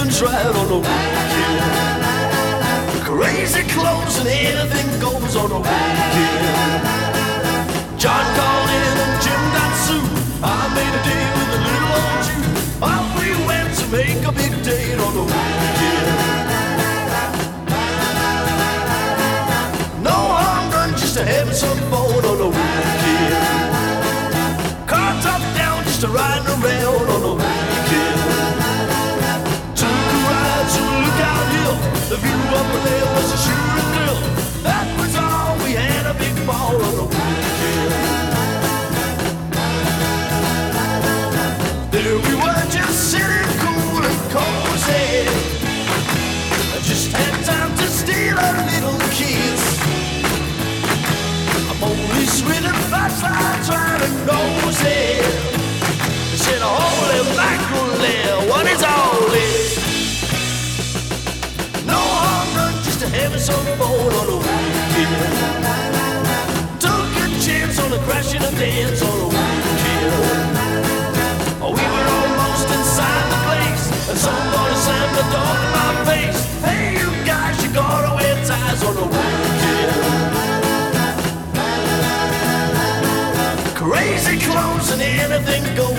That's right on the weekend. Crazy clothes and anything goes on the weekend. John called in and Jim got sued. I made a deal with a little old Jew. Off we went to make a big date on the weekend. No harm done, just to having some fun on the weekend. Car top down, just to riding around on the weekend. The view up there was a shooting thrill. That was all, we had a big ball on the weekend. There we were, just sitting cool and cozy. I just had time to steal a little kiss. I'm only swinging flashlights right and nosy. They said, holy mackerel there, what is all this? Having some fun on the weekend. Took a chance on a crash and a dance on the weekend. We were almost inside the place, and somebody slammed the door in my face. Hey, you guys, you gotta wear ties on the weekend. Crazy clothes and anything goes